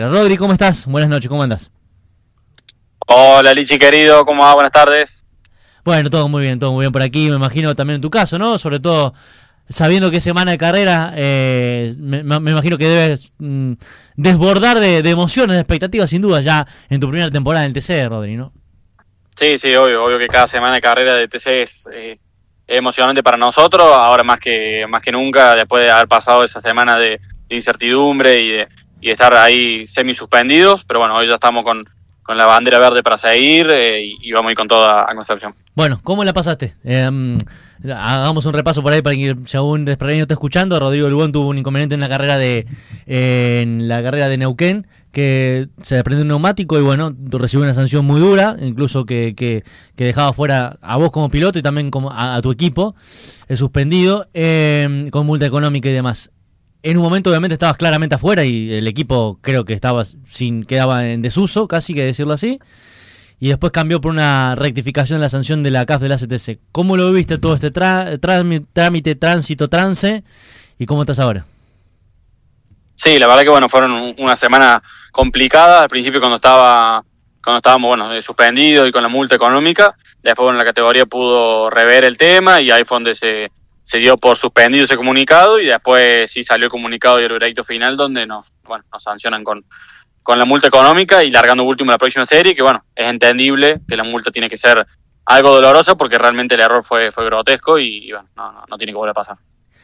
Rodri, ¿cómo estás? Buenas noches, ¿cómo andas? Hola Lichi querido, ¿cómo va? Buenas tardes. Bueno, todo muy bien por aquí, me imagino también en tu caso, ¿no? Sobre todo sabiendo que es semana de carrera, me imagino que debes desbordar de emociones, de expectativas, sin duda, ya en tu primera temporada en el TC, Rodri, ¿no? Sí, obvio que cada semana de carrera de TC es emocionante para nosotros, ahora más que nunca, después de haber pasado esa semana de incertidumbre y de estar ahí semi suspendidos, pero bueno, hoy ya estamos con la bandera verde para seguir y vamos a ir con toda a Concepción. Bueno, ¿cómo la pasaste? Hagamos un repaso por ahí para que si algún desprevenido está escuchando. Rodrigo Lugón tuvo un inconveniente en la carrera de Neuquén, que se desprendió un neumático y bueno, recibió una sanción muy dura, incluso que dejaba fuera a vos como piloto y también como a tu equipo, suspendido, con multa económica y demás. En un momento obviamente estabas claramente afuera y el equipo creo que quedaba en desuso, casi que decirlo así. Y después cambió por una rectificación de la sanción de la CAF de la CTC. ¿Cómo lo viste todo este trámite, tránsito, trance? ¿Y cómo estás ahora? Sí, la verdad que bueno, fueron una semana complicada, al principio cuando estábamos suspendidos y con la multa económica, después bueno, la categoría pudo rever el tema y ahí fue donde se dio por suspendido ese comunicado y después sí salió el comunicado y el veredicto final donde nos sancionan con la multa económica y largando último la próxima serie, que bueno, es entendible que la multa tiene que ser algo dolorosa porque realmente el error fue grotesco y bueno, no tiene que volver a pasar.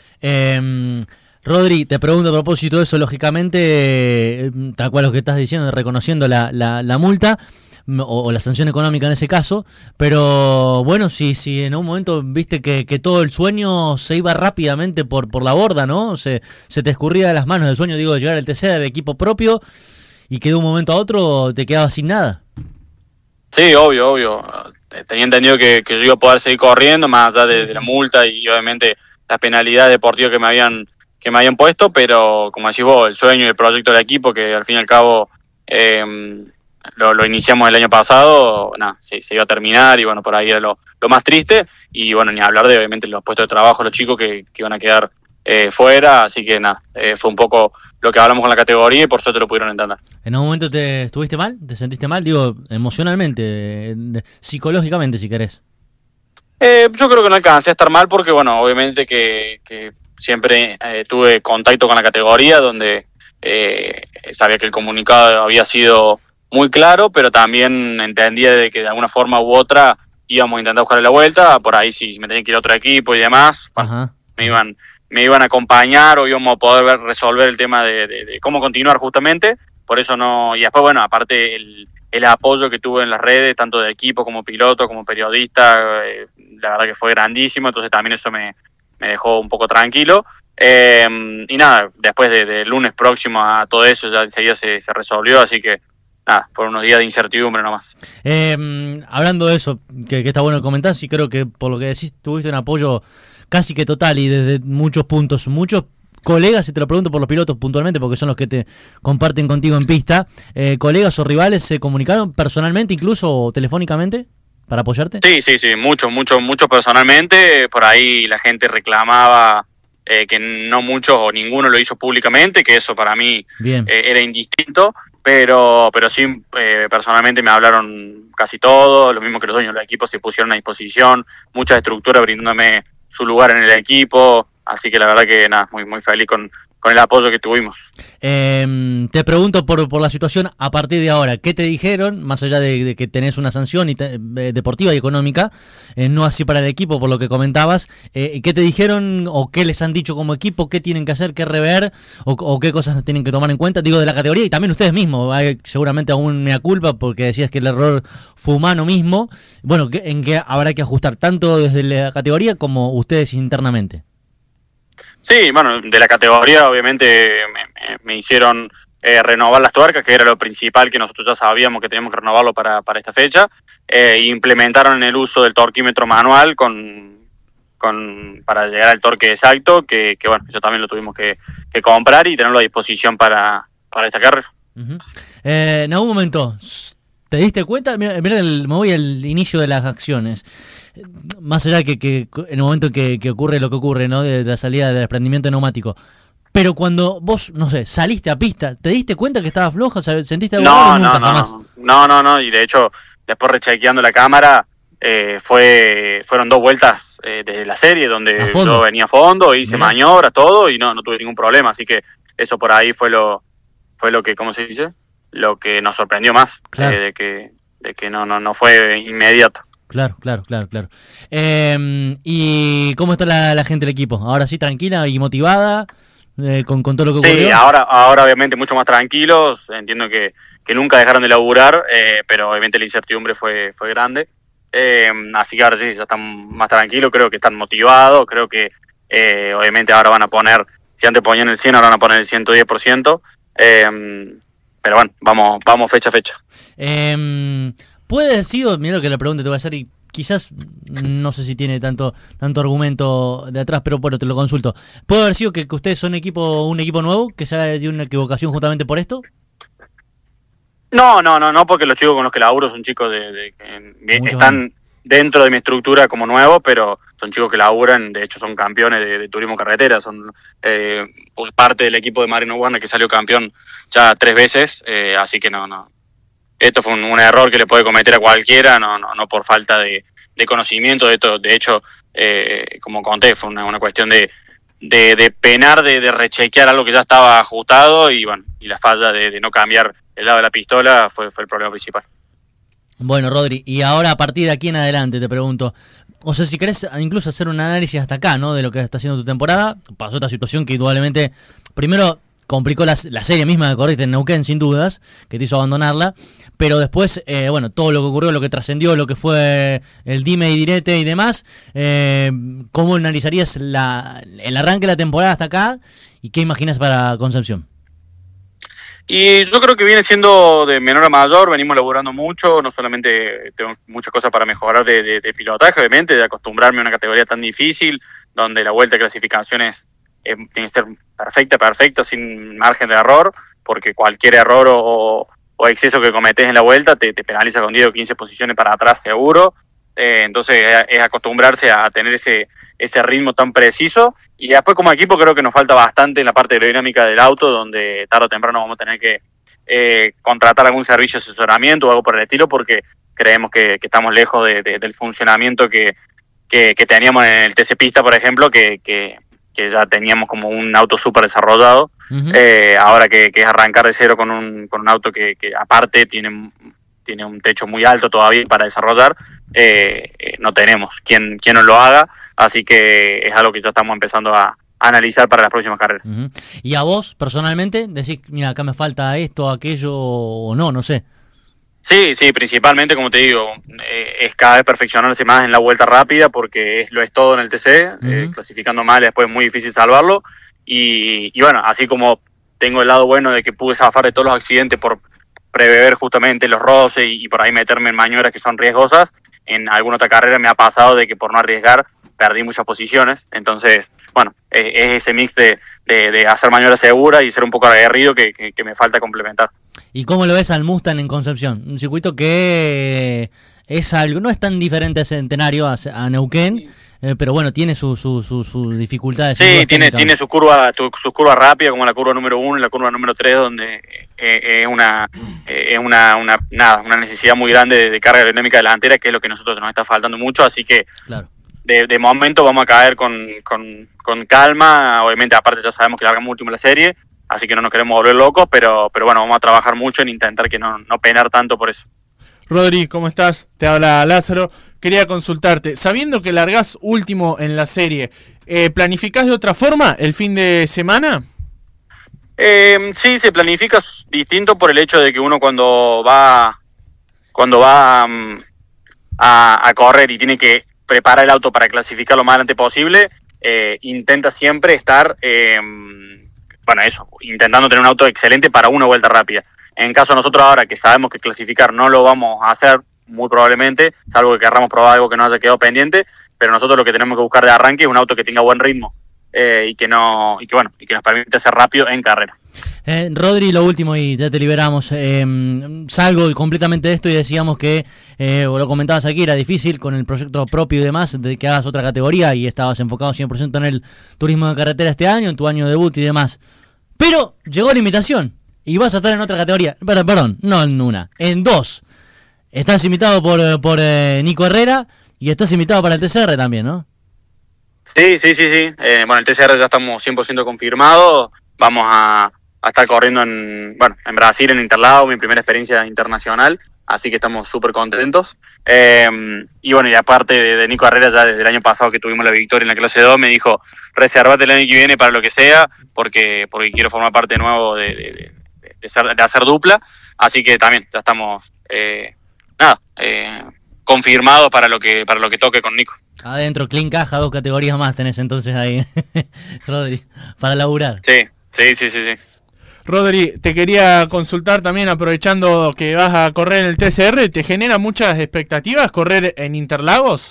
Rodri, te pregunto a propósito de eso, lógicamente, tal cual lo que estás diciendo, reconociendo la multa o la sanción económica en ese caso, pero bueno, si en un momento viste que todo el sueño se iba rápidamente por la borda, ¿no? Se te escurría de las manos el sueño, digo, de llegar al TC del equipo propio y que de un momento a otro te quedabas sin nada. Sí, obvio. Tenía entendido que yo iba a poder seguir corriendo más allá de la multa y obviamente las penalidades deportivas que me habían puesto, pero como decís vos, el sueño y el proyecto del equipo, que al fin y al cabo lo iniciamos el año pasado, se iba a terminar y bueno, por ahí era lo más triste y bueno, ni hablar de obviamente los puestos de trabajo, los chicos que iban a quedar fuera, así que fue un poco lo que hablamos con la categoría y por suerte lo pudieron entender. ¿En algún momento estuviste mal? ¿Te sentiste mal? Digo, emocionalmente, psicológicamente si querés. Yo creo que no alcancé a estar mal porque bueno, obviamente que siempre tuve contacto con la categoría donde sabía que el comunicado había sido muy claro, pero también entendía de que de alguna forma u otra íbamos a intentar buscarle la vuelta, por ahí si me tenía que ir a otro equipo y demás, bueno, me iban a acompañar o íbamos a poder resolver el tema de cómo continuar justamente, por eso no, y después bueno, aparte el apoyo que tuve en las redes, tanto de equipo como piloto, como periodista, la verdad que fue grandísimo, entonces también eso me dejó un poco tranquilo. Y nada, después de lunes próximo a todo eso ya enseguida se resolvió, así que nada, por unos días de incertidumbre nomás. Hablando de eso, que está bueno que comentás, y creo que por lo que decís tuviste un apoyo casi que total y desde muchos puntos, muchos colegas, y te lo pregunto por los pilotos puntualmente porque son los que te comparten contigo en pista, colegas o rivales se comunicaron personalmente incluso o telefónicamente para apoyarte. Sí, mucho personalmente, por ahí la gente reclamaba que no muchos o ninguno lo hizo públicamente, que eso para mí era indistinto, pero sí personalmente me hablaron casi todos, lo mismo que los dueños del equipo se pusieron a disposición, muchas estructuras brindándome su lugar en el equipo, así que la verdad que nada, muy feliz con el apoyo que tuvimos. Te pregunto por la situación a partir de ahora, ¿qué te dijeron, más allá de que tenés una sanción deportiva y económica, no así para el equipo por lo que comentabas, qué te dijeron o qué les han dicho como equipo, qué tienen que hacer, qué rever o qué cosas tienen que tomar en cuenta, digo de la categoría y también ustedes mismos, hay seguramente aún mea culpa porque decías que el error fue humano mismo, bueno, en qué habrá que ajustar tanto desde la categoría como ustedes internamente? Sí, bueno, de la categoría obviamente me hicieron renovar las tuercas, que era lo principal que nosotros ya sabíamos que teníamos que renovarlo para esta fecha. Implementaron el uso del torquímetro manual para llegar al torque exacto, que bueno, eso también lo tuvimos que comprar y tenerlo a disposición para esta carrera. Uh-huh. En algún momento, ¿te diste cuenta? Mira, me voy al inicio de las acciones. Más allá que en el momento que ocurre lo que ocurre, ¿no? De la salida del desprendimiento neumático. Pero cuando vos, no sé, saliste a pista, ¿te diste cuenta que estaba floja? ¿Sentiste algo No, raro? Nunca, jamás. no, y de hecho, después rechequeando la cámara, fueron 2 vueltas desde la serie donde yo venía a fondo, hice maniobras, todo, y no tuve ningún problema, así que eso por ahí fue lo que, ¿cómo se dice? Lo que nos sorprendió más, claro. de que no fue inmediato. Claro. ¿Y cómo está la gente del equipo? ¿Ahora sí tranquila y motivada con todo lo que ocurrió? Sí, ahora obviamente mucho más tranquilos. Entiendo que nunca dejaron de laburar, pero obviamente la incertidumbre fue grande. Así que ahora sí, ya están más tranquilos, creo que están motivados, creo que obviamente ahora van a poner, si antes ponían el 100, ahora van a poner el 110%. Pero bueno, vamos fecha a fecha. Puede haber sido, mira lo que la pregunta te voy a hacer y quizás no sé si tiene tanto argumento de atrás, pero bueno, te lo consulto. ¿Puede haber sido que ustedes son un equipo nuevo, que se haya dio una equivocación justamente por esto? No, porque los chicos con los que laburo son chicos que están dentro de mi estructura como nuevos, pero son chicos que laburan, de hecho son campeones de turismo carretera, son parte del equipo de Marino Warner que salió campeón ya 3 veces, así que no. Esto fue un error que le puede cometer a cualquiera, no por falta de conocimiento. De hecho, como conté, fue una cuestión de penar, de rechequear algo que ya estaba ajustado, y bueno, y la falla de no cambiar el lado de la pistola fue el problema principal. Bueno, Rodri, y ahora a partir de aquí en adelante te pregunto, o sea, si querés incluso hacer un análisis hasta acá, ¿no?, de lo que está haciendo tu temporada. Pasó esta situación que indudablemente, primero, complicó la serie misma que corriste en Neuquén, sin dudas, que te hizo abandonarla, pero después, bueno, todo lo que ocurrió, lo que trascendió, lo que fue el dime y direte y demás, ¿cómo analizarías el arranque de la temporada hasta acá y qué imaginas para Concepción? Y yo creo que viene siendo de menor a mayor, venimos laburando mucho, no solamente tengo muchas cosas para mejorar de pilotaje, obviamente, de acostumbrarme a una categoría tan difícil, donde la vuelta de clasificaciones tiene que ser perfecta, sin margen de error, porque cualquier error o exceso que cometes en la vuelta te penaliza con 10 o 15 posiciones para atrás seguro. Entonces es acostumbrarse a tener ese ritmo tan preciso, y después como equipo creo que nos falta bastante en la parte aerodinámica del auto, donde tarde o temprano vamos a tener que contratar algún servicio de asesoramiento o algo por el estilo, porque creemos que estamos lejos del funcionamiento que teníamos en el TC Pista, por ejemplo, que ya teníamos como un auto súper desarrollado. Uh-huh. Ahora que es arrancar de cero con un auto que aparte tiene un techo muy alto todavía para desarrollar, no tenemos quien nos lo haga, así que es algo que ya estamos empezando a analizar para las próximas carreras. Uh-huh. ¿Y a vos, personalmente, decís, mira, acá me falta esto, aquello, o no sé? Sí, principalmente, como te digo, es cada vez perfeccionarse más en la vuelta rápida, porque lo es todo en el TC, uh-huh. Clasificando mal después es muy difícil salvarlo, y bueno, así como tengo el lado bueno de que pude zafar de todos los accidentes por prever justamente los roces y por ahí meterme en maniobras que son riesgosas, en alguna otra carrera me ha pasado de que por no arriesgar perdí muchas posiciones. Entonces, bueno, es ese mix de hacer maniobras seguras y ser un poco aguerrido que me falta complementar. ¿Y cómo lo ves al Mustang en Concepción? Un circuito que es algo, no es tan diferente a Centenario, a Neuquén, pero bueno, tiene sus dificultades. Sí, tiene sus curvas rápidas, como la curva número 1 y la curva número 3, donde es una necesidad muy grande de carga aerodinámica delantera, que es lo que a nosotros nos está faltando mucho, así que claro. De momento vamos a caer con calma. Obviamente, aparte ya sabemos que largamos último la serie, así que no nos queremos volver locos, pero bueno, vamos a trabajar mucho en intentar que no penar tanto por eso. Rodri, ¿cómo estás? Te habla Lázaro. Quería consultarte, sabiendo que largás último en la serie, ¿planificás de otra forma el fin de semana? Sí, se planifica distinto por el hecho de que uno cuando va a correr y tiene que preparar el auto para clasificar lo más adelante posible, intenta siempre estar, intentando tener un auto excelente para una vuelta rápida. En caso de nosotros ahora, que sabemos que clasificar no lo vamos a hacer muy probablemente, salvo que querramos probar algo que no haya quedado pendiente, pero nosotros lo que tenemos que buscar de arranque es un auto que tenga buen ritmo, y que nos permita ser rápido en carrera. Rodri, lo último y ya te liberamos. Salgo completamente de esto y decíamos que, lo comentabas aquí, era difícil con el proyecto propio y demás, de que hagas otra categoría y estabas enfocado 100% en el turismo de carretera este año, en tu año de debut y demás. Pero llegó la invitación y vas a estar en otra categoría. Perdón, no en una, en dos. Estás invitado por Nico Herrera y estás invitado para el TCR también, ¿no? Sí. Bueno, el TCR ya estamos 100% confirmados. Vamos a estar corriendo en Brasil, en Interlagos, mi primera experiencia internacional. Así que estamos súper contentos. Y bueno, y aparte de Nico Herrera, ya desde el año pasado que tuvimos la victoria en la clase 2, me dijo, reservate el año que viene para lo que sea, porque quiero formar parte de nuevo de hacer dupla. Así que también ya estamos confirmados para lo que toque con Nico. Adentro, clean caja, 2 categorías más tenés entonces ahí, Rodri, para laburar. Sí. Rodri, te quería consultar también, aprovechando que vas a correr en el TCR, ¿te genera muchas expectativas correr en Interlagos?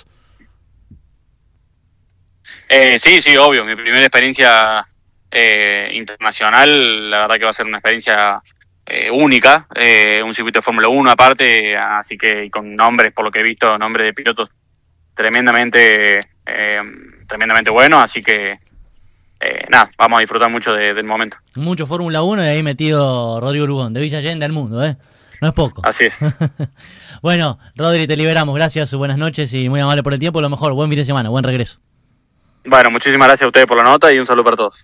Sí, obvio. Mi primera experiencia internacional, la verdad que va a ser una experiencia única, un circuito de Fórmula 1 aparte, así que y con nombres, por lo que he visto, nombres de pilotos tremendamente buenos, así que vamos a disfrutar mucho del momento. Mucho Fórmula 1 y ahí metido Rodrigo Lugón, de Villa Allende al mundo, no es poco. Así es. Bueno, Rodri, te liberamos, gracias, buenas noches y muy amable por el tiempo, lo mejor, buen fin de semana, buen regreso. Bueno, muchísimas gracias a ustedes por la nota y un saludo para todos.